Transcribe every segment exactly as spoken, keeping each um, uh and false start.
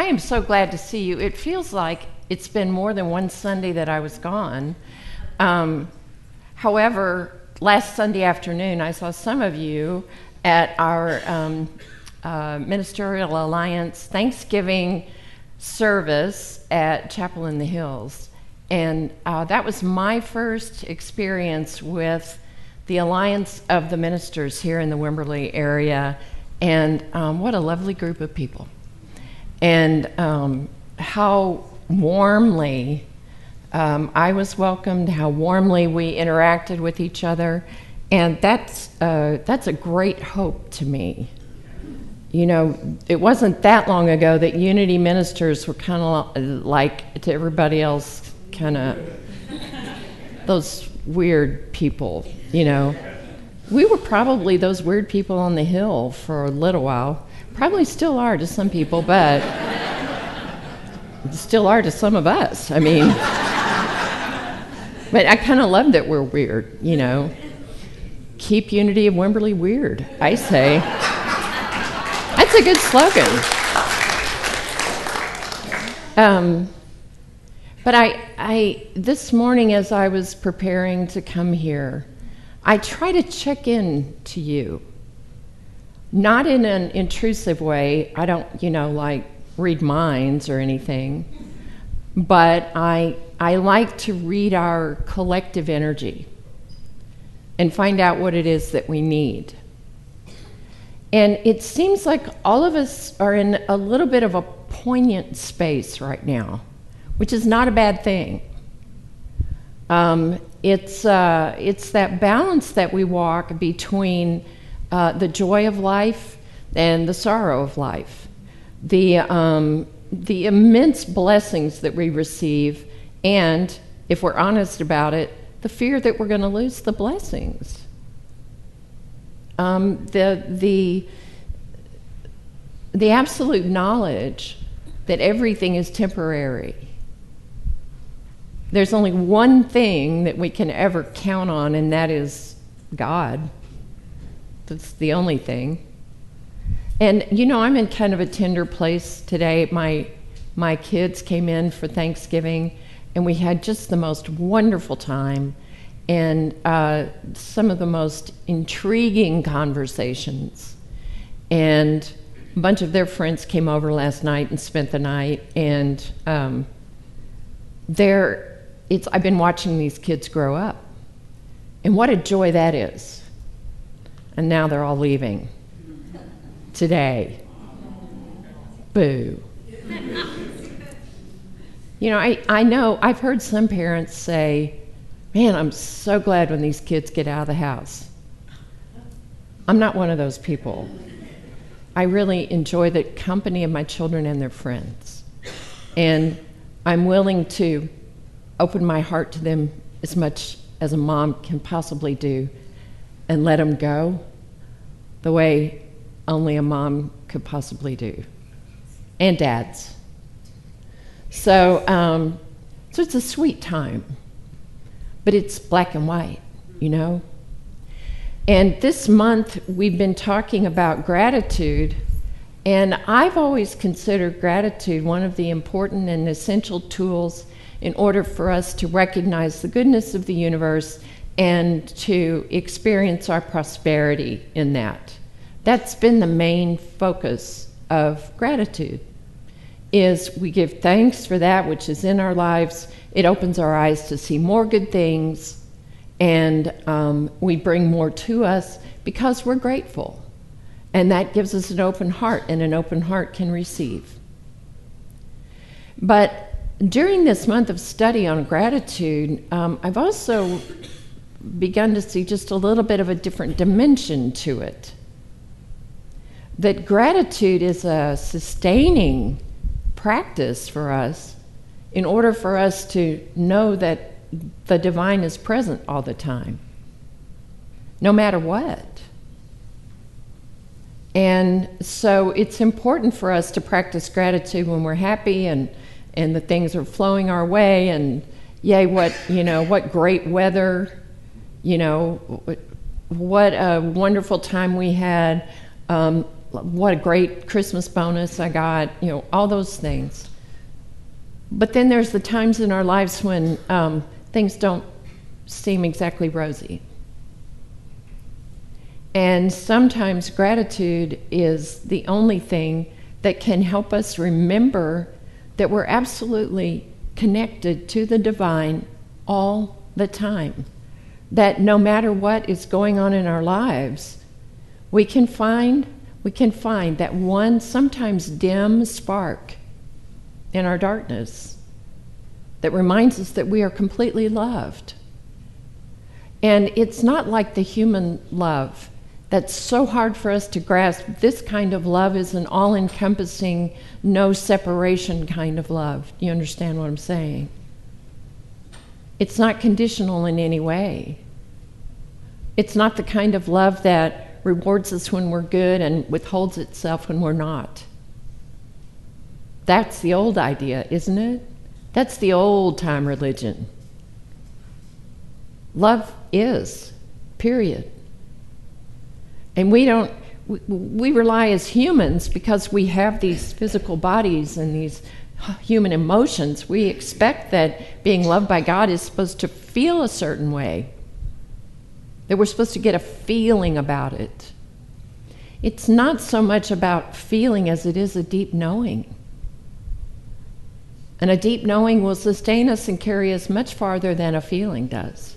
am so glad to see you. It feels like it's been more than one Sunday that I was gone. Um, however, last Sunday afternoon, I saw some of you at our um, uh, Ministerial Alliance Thanksgiving service at Chapel in the Hills. And uh, that was my first experience with the Alliance of the Ministers here in the Wimberley area. And um, what a lovely group of people. And um, how warmly um, I was welcomed, how warmly we interacted with each other. And that's, uh, that's a great hope to me. You know, it wasn't that long ago that Unity ministers were kind of like, to everybody else, kind of those weird people, you know. We were probably those weird people on the hill for a little while. Probably still are to some people, but still are to some of us. I mean, but I kind of love that we're weird, you know. Keep Unity of Wimberley weird, I say. That's a good slogan. Um, but I, I, this morning as I was preparing to come here, I try to check in to you. Not in an intrusive way. I don't, you know, like read minds or anything. But I, I like to read our collective energy and find out what it is that we need. And it seems like all of us are in a little bit of a poignant space right now, which is not a bad thing. Um, it's, uh, it's that balance that we walk between uh, the joy of life and the sorrow of life, the, um, the immense blessings that we receive, and, if we're honest about it, the fear that we're going to lose the blessings. Um, the, the, the absolute knowledge that everything is temporary. There's only one thing that we can ever count on, and that is God. That's the only thing. And, you know, I'm in kind of a tender place today. My, my kids came in for Thanksgiving, and we had just the most wonderful time, and uh, some of the most intriguing conversations. And a bunch of their friends came over last night and spent the night, and um, they're, it's, I've been watching these kids grow up, and what a joy that is. And now they're all leaving today. Boo. You know, I, I know, I've heard some parents say, man, I'm so glad when these kids get out of the house. I'm not one of those people. I really enjoy the company of my children and their friends. And I'm willing to open my heart to them as much as a mom can possibly do and let them go the way only a mom could possibly do. And dads. So, um, so it's a sweet time. But it's black and white, you know? And this month we've been talking about gratitude, and I've always considered gratitude one of the important and essential tools in order for us to recognize the goodness of the universe and to experience our prosperity in that. That's been the main focus of gratitude, is we give thanks for that which is in our lives. It opens our eyes to see more good things, and um, we bring more to us because we're grateful. And that gives us an open heart, and an open heart can receive. But during this month of study on gratitude, um, I've also begun to see just a little bit of a different dimension to it. That gratitude is a sustaining practice for us in order for us to know that the divine is present all the time, no matter what. And so it's important for us to practice gratitude when we're happy and and the things are flowing our way, and yay, what, you know, what great weather, you know, what a wonderful time we had. Um, what a great Christmas bonus I got, you know, all those things. But then there's the times in our lives when um, things don't seem exactly rosy. And sometimes gratitude is the only thing that can help us remember that we're absolutely connected to the divine all the time. That no matter what is going on in our lives, we can find we can find that one sometimes dim spark in our darkness that reminds us that we are completely loved. And it's not like the human love that's so hard for us to grasp. This kind of love is an all-encompassing, no separation kind of love. Do you understand what I'm saying? It's not conditional in any way. It's not the kind of love that rewards us when we're good and withholds itself when we're not. That's the old idea, isn't it? That's the old-time religion. Love is, period. And we don't, we, we rely as humans because we have these physical bodies and these human emotions. We expect that being loved by God is supposed to feel a certain way, that we're supposed to get a feeling about it. It's not so much about feeling as it is a deep knowing. And a deep knowing will sustain us and carry us much farther than a feeling does.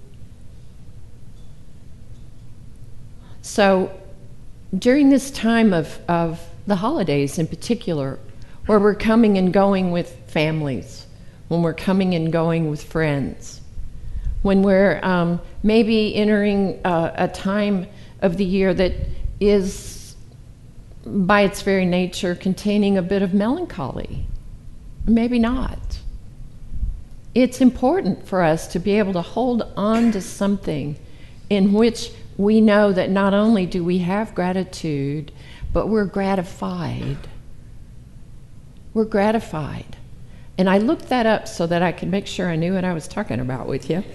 So during this time of, of the holidays in particular, where we're coming and going with families, when we're coming and going with friends, when we're um, maybe entering a, a time of the year that is, by its very nature, containing a bit of melancholy. Maybe not. It's important for us to be able to hold on to something in which we know that not only do we have gratitude, but we're gratified. We're gratified. And I looked that up so that I could make sure I knew what I was talking about with you.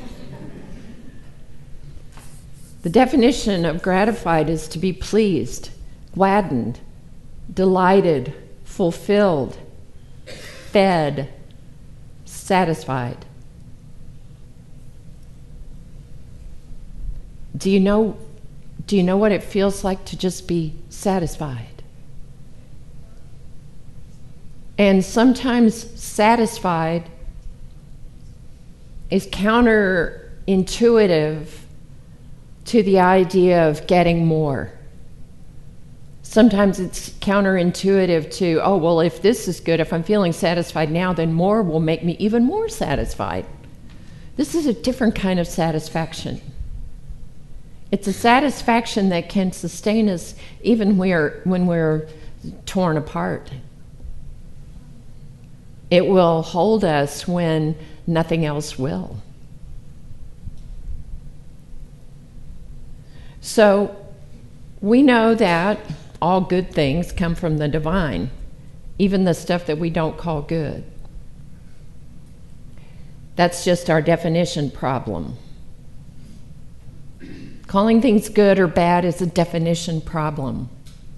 The definition of gratified is to be pleased, gladdened, delighted, fulfilled, fed, satisfied. Do you know, do you know what it feels like to just be satisfied? And sometimes satisfied is counterintuitive to the idea of getting more. Sometimes it's counterintuitive to, oh, well, if this is good, if I'm feeling satisfied now, then more will make me even more satisfied. This is a different kind of satisfaction. It's a satisfaction that can sustain us even where, when we're torn apart. It will hold us when nothing else will. So we know that all good things come from the divine, even the stuff that we don't call good. That's just our definition problem. Calling things good or bad is a definition problem.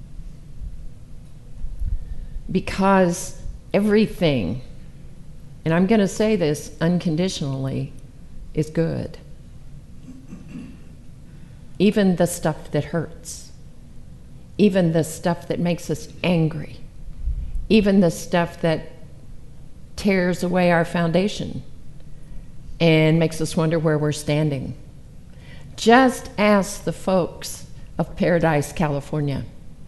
Because everything, and I'm going to say this unconditionally, is good. Even the stuff that hurts. Even the stuff that makes us angry. Even the stuff that tears away our foundation and makes us wonder where we're standing. Just ask the folks of Paradise, California,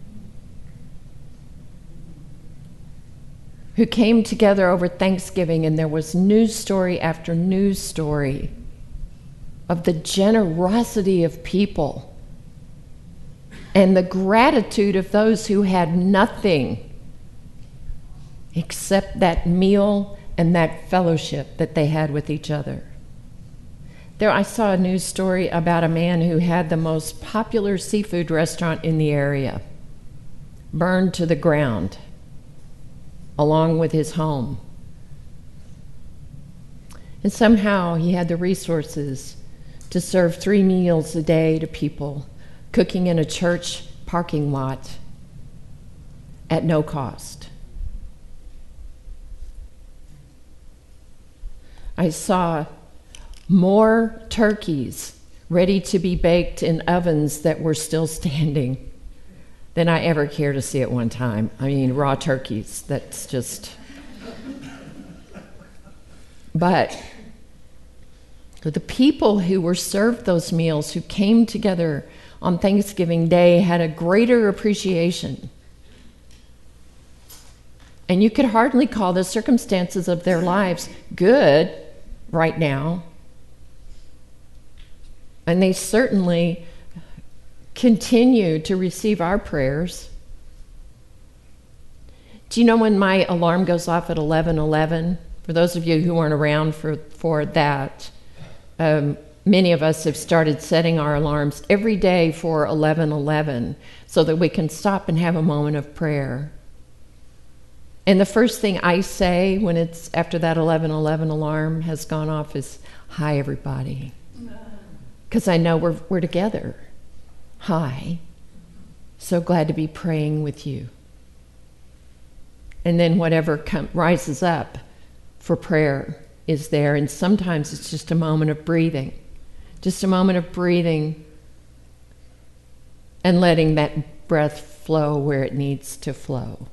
who came together over Thanksgiving, and there was news story after news story of the generosity of people and the gratitude of those who had nothing except that meal and that fellowship that they had with each other. There, I saw a news story about a man who had the most popular seafood restaurant in the area burned to the ground, along with his home. And somehow he had the resources to serve three meals a day to people, cooking in a church parking lot at no cost. I saw more turkeys ready to be baked in ovens that were still standing than I ever care to see at one time. I mean, raw turkeys, that's just... But the people who were served those meals, who came together on Thanksgiving Day, had a greater appreciation. And you could hardly call the circumstances of their lives good right now. And they certainly continue to receive our prayers. Do you know when my alarm goes off at eleven eleven? For those of you who weren't around for, for that, um, many of us have started setting our alarms every day for eleven eleven so that we can stop and have a moment of prayer. And the first thing I say when it's after that eleven eleven alarm has gone off is, "Hi, everybody." Because I know we're we're together. Hi. So glad to be praying with you. And then whatever com- rises up for prayer is there. And sometimes it's just a moment of breathing. Just a moment of breathing and letting that breath flow where it needs to flow.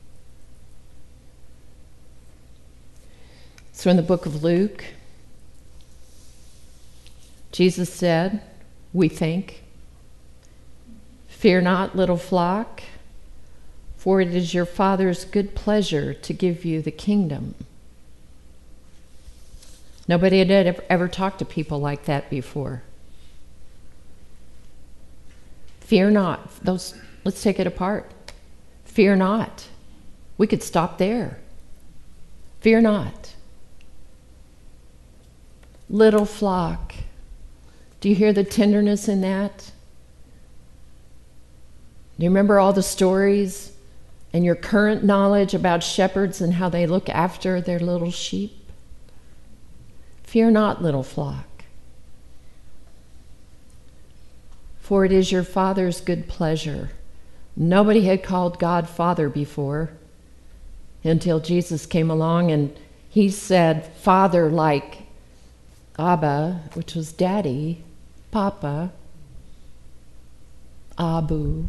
So in the book of Luke, Jesus said, we think, "Fear not, little flock, for it is your Father's good pleasure to give you the kingdom." Nobody had ever, ever talked to people like that before. Fear not. Those, let's take it apart. Fear not. We could stop there. Fear not. Little flock. Do you hear the tenderness in that? Do you remember all the stories and your current knowledge about shepherds and how they look after their little sheep? Fear not, little flock, for it is your Father's good pleasure. Nobody had called God Father before until Jesus came along, and he said Father like Abba, which was Daddy, Papa, Abu.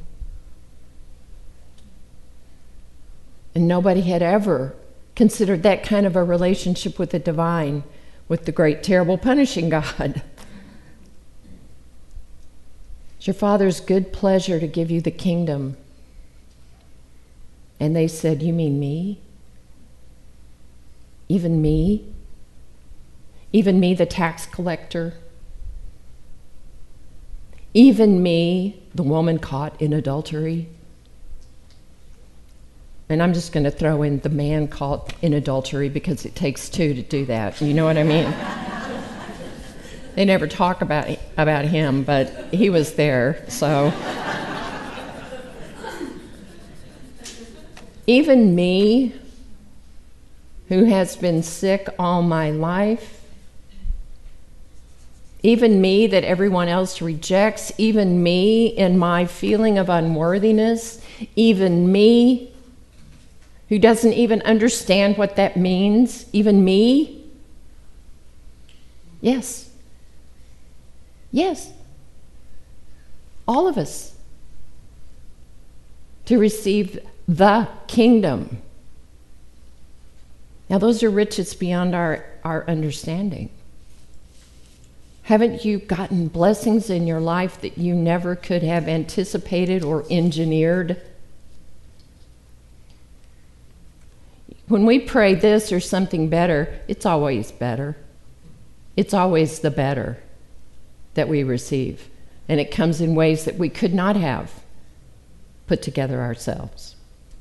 And nobody had ever considered that kind of a relationship with the divine, with the great, terrible, punishing God. It's your Father's good pleasure to give you the kingdom. And they said, "You mean me? Even me? Even me, the tax collector? Even me, the woman caught in adultery?" And I'm just going to throw in the man caught in adultery because it takes two to do that. You know what I mean? They never talk about about him, but he was there, so. Even me, who has been sick all my life, even me that everyone else rejects, even me in my feeling of unworthiness, even me who doesn't even understand what that means, even me? Yes. Yes. All of us. To receive the kingdom. Now those are riches beyond our, our understanding. Haven't you gotten blessings in your life that you never could have anticipated or engineered? When we pray this or something better, it's always better. It's always the better that we receive. And it comes in ways that we could not have put together ourselves.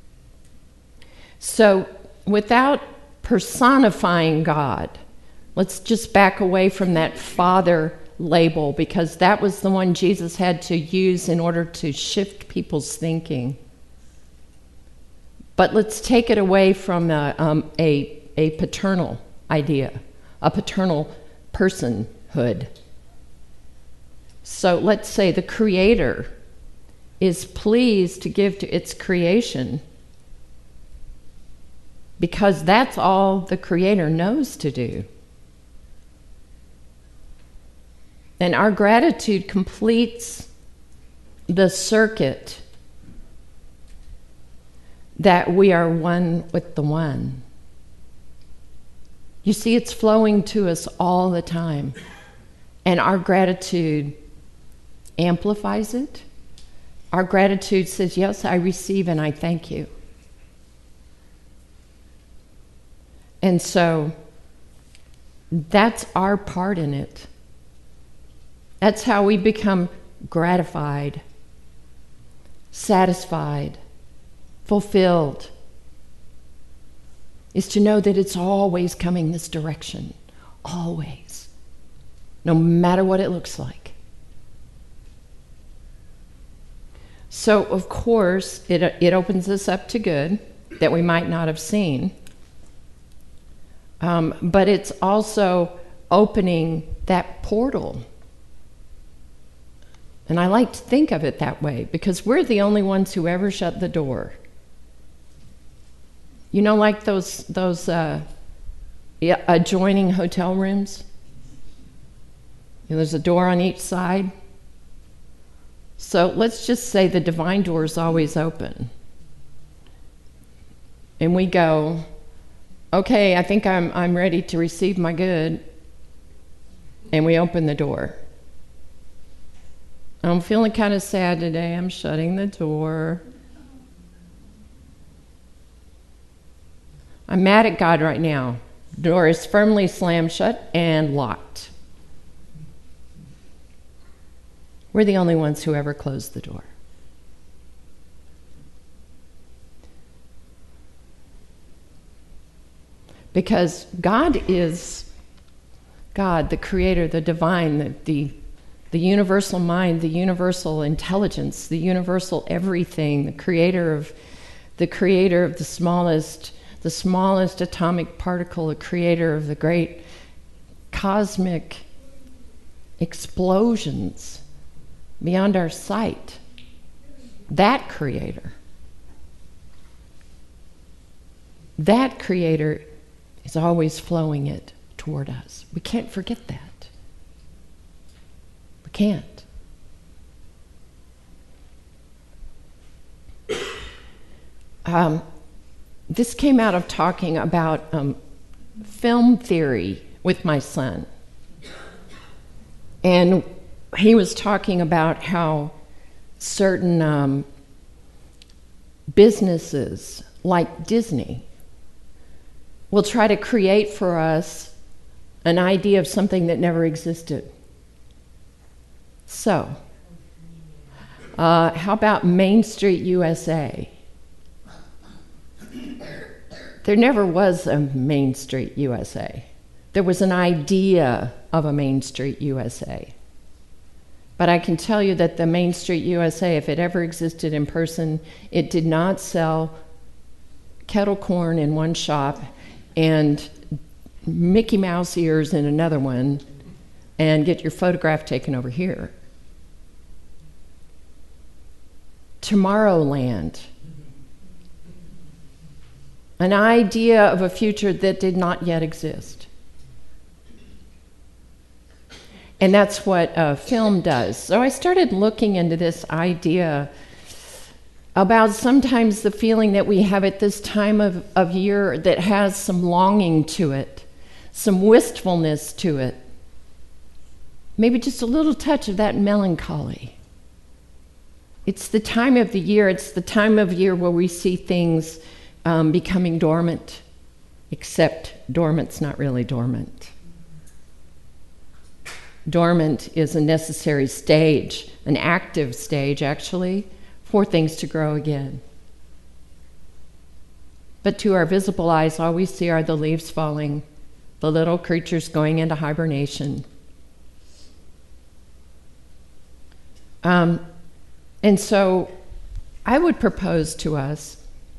So, without personifying God, let's just back away from that Father label, because that was the one Jesus had to use in order to shift people's thinking. But let's take it away from a, um, a, a paternal idea, a paternal personhood. So let's say the Creator is pleased to give to its creation because that's all the Creator knows to do. And our gratitude completes the circuit that we are one with the One. You see, it's flowing to us all the time. And our gratitude amplifies it. Our gratitude says, yes, I receive and I thank you. And so that's our part in it. That's how we become gratified, satisfied, fulfilled, is to know that it's always coming this direction, always, no matter what it looks like. So, of course, it, it opens us up to good that we might not have seen, um, but it's also opening that portal. And I like to think of it that way because we're the only ones who ever shut the door. You know, like those those uh, adjoining hotel rooms? You know, there's a door on each side. So let's just say the divine door is always open. And we go, okay, I think I'm I'm ready to receive my good. And we open the door. I'm feeling kind of sad today. I'm shutting the door. I'm mad at God right now. The door is firmly slammed shut and locked. We're the only ones who ever closed the door. Because God is God, the Creator, the divine, the, the the universal mind, the universal intelligence, the universal everything, the creator of the creator of the smallest, the smallest atomic particle, the creator of the great cosmic explosions beyond our sight. That creator. That creator is always flowing it toward us. We can't forget that. Can't. Um, this came out of talking about um, film theory with my son. And he was talking about how certain um, businesses like Disney will try to create for us an idea of something that never existed. So, uh, how about Main Street U S A? There never was a Main Street U S A. There was an idea of a Main Street U S A. But I can tell you that the Main Street U S A, if it ever existed in person, it did not sell kettle corn in one shop and Mickey Mouse ears in another one and get your photograph taken over here. Tomorrowland. An idea of a future that did not yet exist. And that's what uh, film does. So I started looking into this idea about sometimes the feeling that we have at this time of, of year that has some longing to it, some wistfulness to it. Maybe just a little touch of that melancholy. It's the time of the year, it's the time of year where we see things um, becoming dormant, except dormant's not really dormant. Dormant is a necessary stage, an active stage actually, for things to grow again. But to our visible eyes, all we see are the leaves falling, the little creatures going into hibernation. Um, and so I would propose to us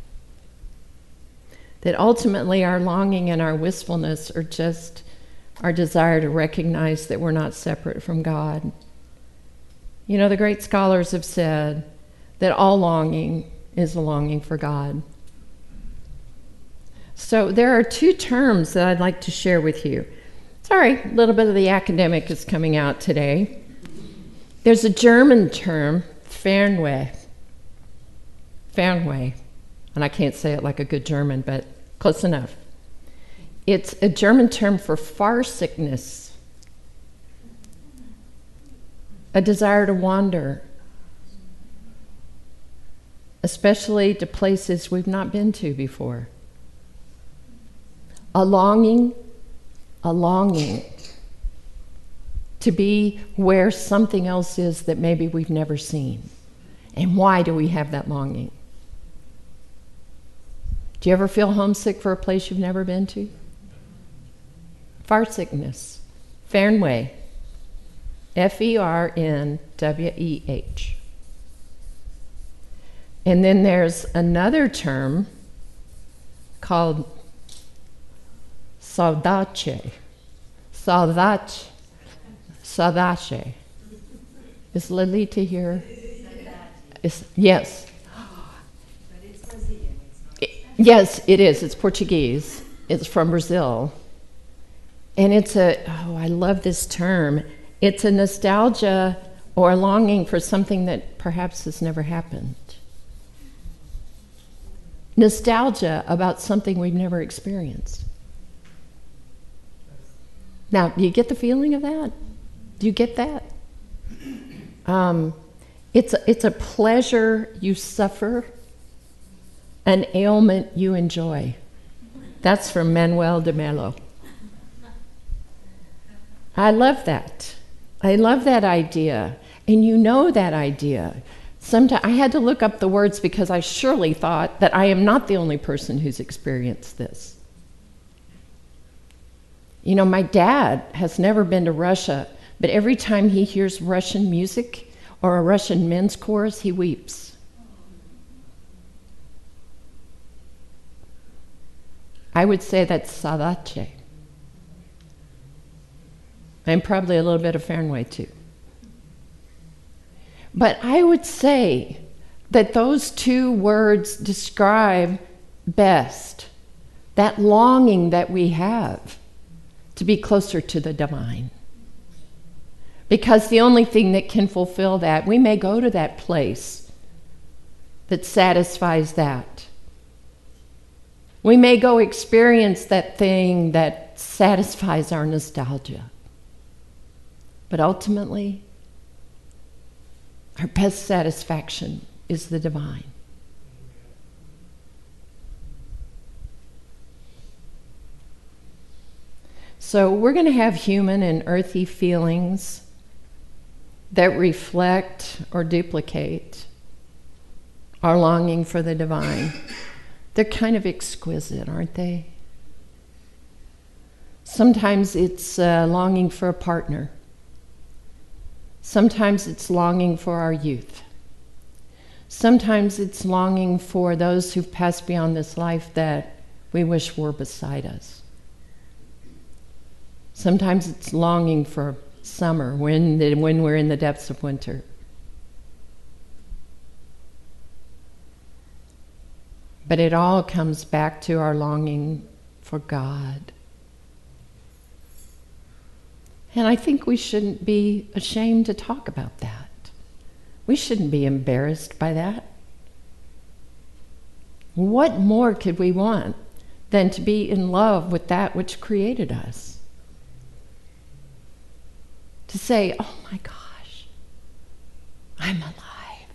that ultimately our longing and our wistfulness are just our desire to recognize that we're not separate from God. You know, the great scholars have said that all longing is a longing for God. So there are two terms that I'd like to share with you. Sorry, a little bit of the academic is coming out today. There's a German term, Fernweh. Fernweh. And I can't say it like a good German, but close enough. It's a German term for far sickness, a desire to wander, especially to places we've not been to before. A longing, a longing to be where something else is that maybe we've never seen. And why do we have that longing? Do you ever feel homesick for a place you've never been to? Far sickness. Fernweh. F E R N W E H. And then there's another term called Saudade. Saudade. Saudade. Is Lolita here? Is, yes. But it's Brazilian. It's not. Yes, it is. It's Portuguese. It's from Brazil. And it's a, oh, I love this term. It's a nostalgia or a longing for something that perhaps has never happened. Nostalgia about something we've never experienced. Now, do you get the feeling of that? Do you get that? Um, it's, a, it's a pleasure you suffer, an ailment you enjoy. That's from Manuel de Melo. I love that. I love that idea. And you know that idea. Sometimes I had to look up the words because I surely thought that I am not the only person who's experienced this. You know, my dad has never been to Russia, but every time he hears Russian music or a Russian men's chorus, he weeps. I would say that's Saudade. And probably a little bit of Fernweh too. But I would say that those two words describe best that longing that we have to be closer to the divine. Because the only thing that can fulfill that, we may go to that place that satisfies that. We may go experience that thing that satisfies our nostalgia. But ultimately, our best satisfaction is the divine. So we're going to have human and earthy feelings that reflect or duplicate our longing for the divine. They're kind of exquisite, aren't they? Sometimes it's uh, longing for a partner. Sometimes it's longing for our youth. Sometimes it's longing for those who've passed beyond this life that we wish were beside us. Sometimes it's longing for summer when, the, when we're in the depths of winter. But it all comes back to our longing for God. And I think we shouldn't be ashamed to talk about that. We shouldn't be embarrassed by that. What more could we want than to be in love with that which created us? To say, oh my gosh, I'm alive.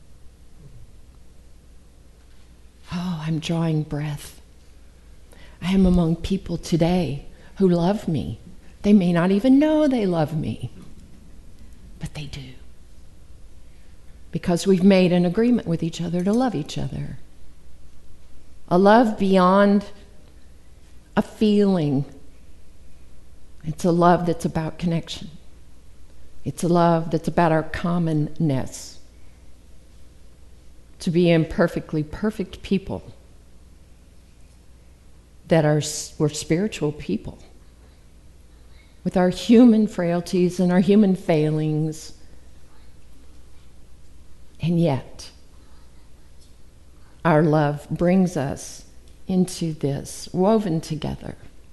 Oh, I'm drawing breath. I am among people today who love me. They may not even know they love me, but they do. Because we've made an agreement with each other to love each other. A love beyond a feeling. It's a love that's about connection. It's a love that's about our commonness. To be imperfectly perfect people that are we're spiritual people. With our human frailties and our human failings. And yet, our love brings us into this, woven together.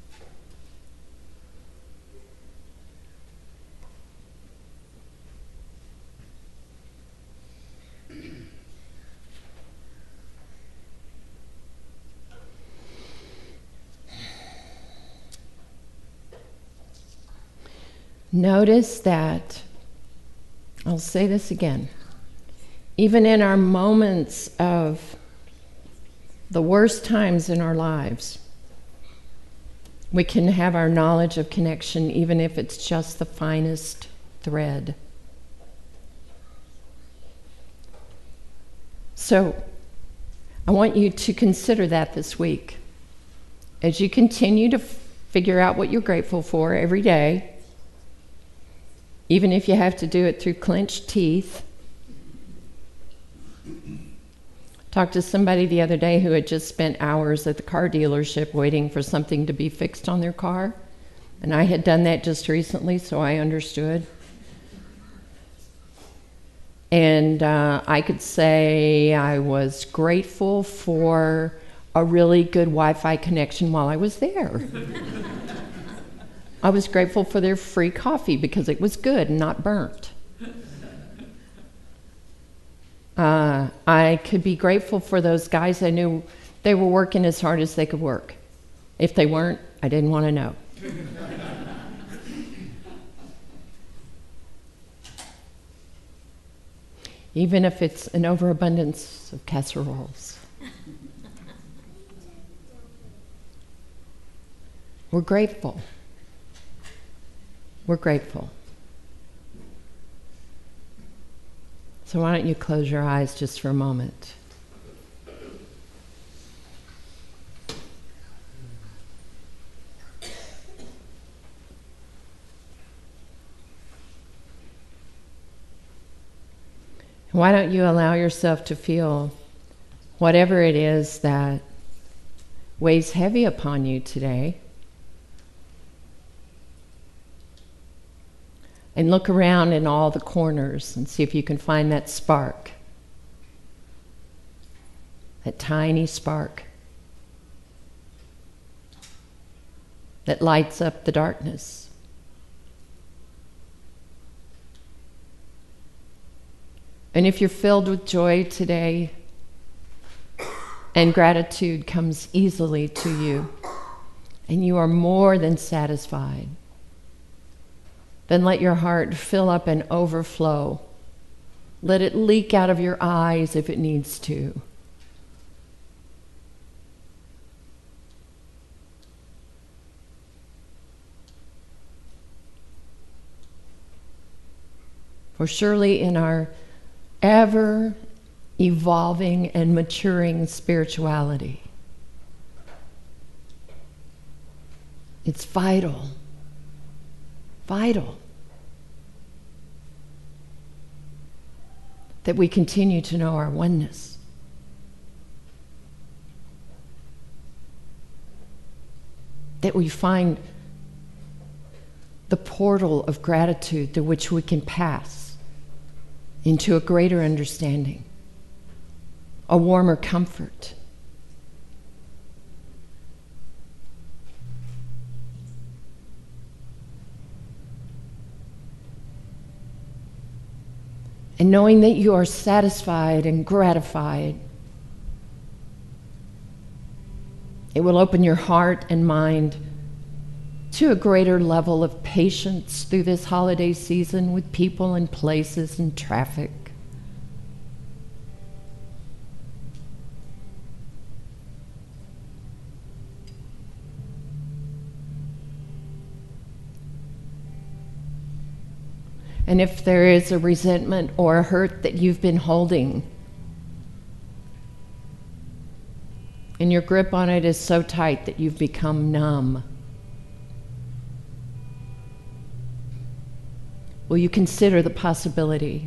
Notice that, I'll say this again, even in our moments of the worst times in our lives, we can have our knowledge of connection, even if it's just the finest thread. So, I want you to consider that this week. As you continue to f- figure out what you're grateful for every day, even if you have to do it through clenched teeth. Talked to somebody the other day who had just spent hours at the car dealership waiting for something to be fixed on their car. And I had done that just recently, so I understood. And uh, I could say I was grateful for a really good Wi-Fi connection while I was there. I was grateful for their free coffee because it was good and not burnt. Uh, I could be grateful for those guys. I knew they were working as hard as they could work. If they weren't, I didn't want to know. Even if it's an overabundance of casseroles. We're grateful. We're grateful. So why don't you close your eyes just for a moment. Why don't you allow yourself to feel whatever it is that weighs heavy upon you today? And look around in all the corners and see if you can find that spark. That tiny spark that lights up the darkness. And if you're filled with joy today and gratitude comes easily to you and you are more than satisfied, then let your heart fill up and overflow. Let it leak out of your eyes if it needs to. For surely in our ever evolving and maturing spirituality, it's vital. Vital that we continue to know our oneness. That we find the portal of gratitude through which we can pass into a greater understanding, a warmer comfort. And knowing that you are satisfied and gratified, it will open your heart and mind to a greater level of patience through this holiday season with people and places and traffic. And if there is a resentment or a hurt that you've been holding, and your grip on it is so tight that you've become numb, will you consider the possibility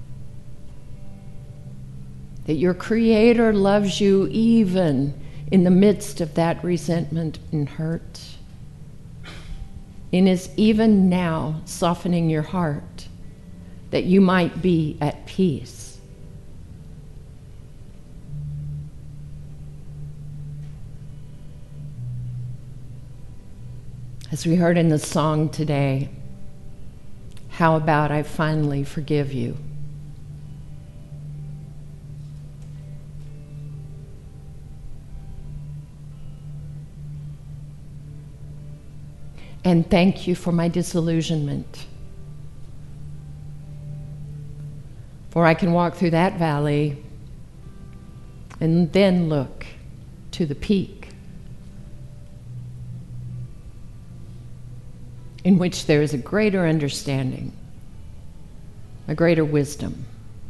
that your Creator loves you even in the midst of that resentment and hurt, and is even now softening your heart that you might be at peace? As we heard in the song today, how about I finally forgive you? And thank you for my disillusionment. For I can walk through that valley and then look to the peak, in which there is a greater understanding, a greater wisdom.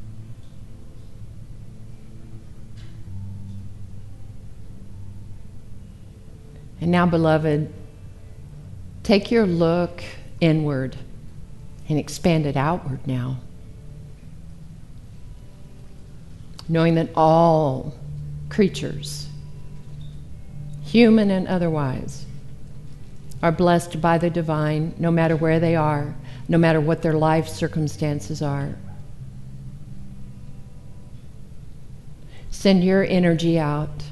And now, beloved, take your look inward and expand it outward now, knowing that all creatures, human and otherwise, are blessed by the divine, no matter where they are, no matter what their life circumstances are. Send your energy out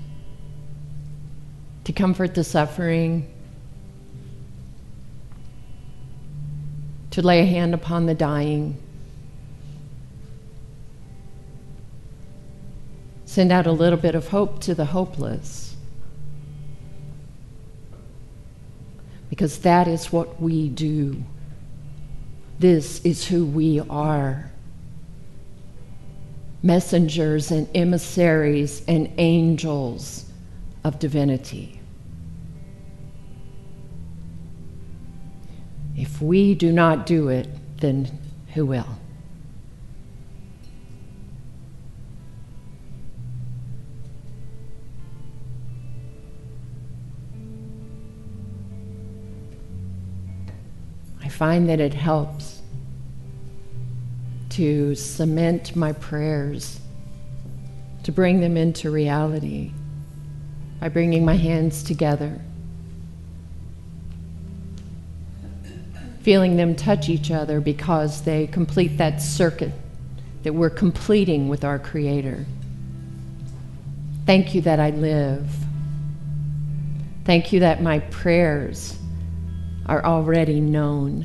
to comfort the suffering, to lay a hand upon the dying. Send out a little bit of hope to the hopeless. Because that is what we do. This is who we are. Messengers and emissaries and angels of divinity. If we do not do it, then who will? I find that it helps to cement my prayers, to bring them into reality by bringing my hands together, feeling them touch each other because they complete that circuit that we're completing with our Creator. Thank you that I live. Thank you that my prayers are already known.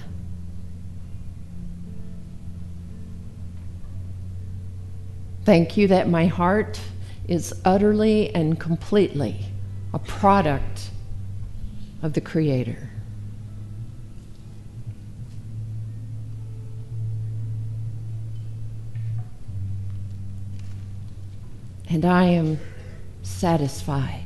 Thank you that my heart is utterly and completely a product of the Creator. And I am satisfied.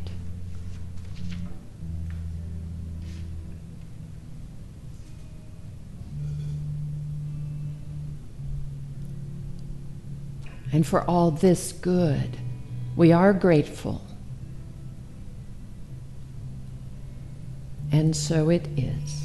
And for all this good, we are grateful. And so it is.